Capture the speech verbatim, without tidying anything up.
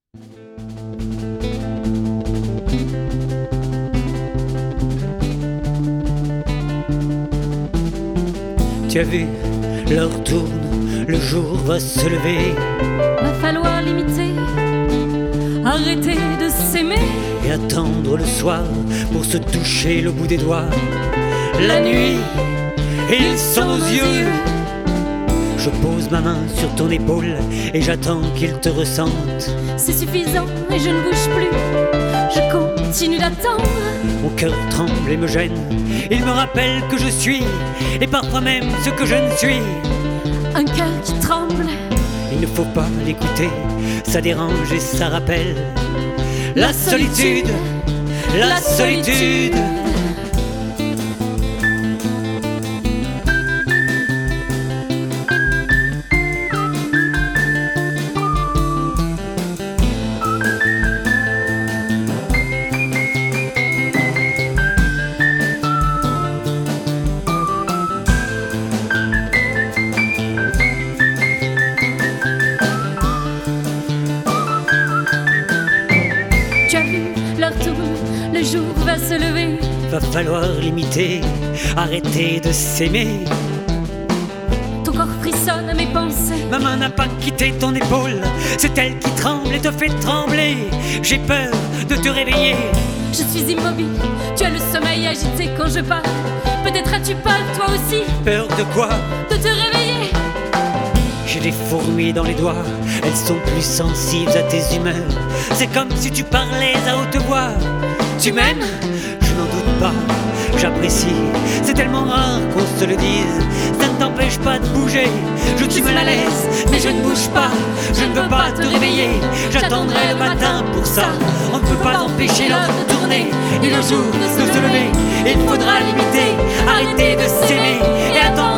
Tu as vu, l'heure tourne, le jour va se lever. Va falloir limiter, arrêter de s'aimer et attendre le soir pour se toucher le bout des doigts. La nuit, ils sont nos yeux. Je pose ma main sur ton épaule et j'attends qu'ils te ressentent. C'est suffisant et je ne bouge plus, je continue d'attendre. Mon cœur tremble et me gêne, il me rappelle que je suis, et parfois même ce que je ne suis. Un cœur qui tremble, il ne faut pas l'écouter, ça dérange et ça rappelle la solitude, la solitude. Le jour va se lever. Va falloir limiter, arrêter de s'aimer. Ton corps frissonne à mes pensées. Ma main n'a pas quitté ton épaule, c'est elle qui tremble et te fait trembler. J'ai peur de te réveiller. Je suis immobile, tu as le sommeil agité quand je parle. Peut-être as-tu peur toi aussi. Peur de quoi? De te réveiller. J'ai des fourmis dans les doigts, elles sont plus sensibles à tes humeurs. C'est comme si tu parlais à haute voix. Tu m'aimes? Je n'en doute pas, j'apprécie. C'est tellement rare qu'on se le dise. Ça ne t'empêche pas de bouger. Je suis mal à l'aise, mais je ne bouge pas. Je ne veux pas te réveiller, j'attendrai le matin pour ça. On ne peut pas empêcher l'heure de tourner et le jour de se lever. Il faudra limiter, arrêter de s'aimer et attendre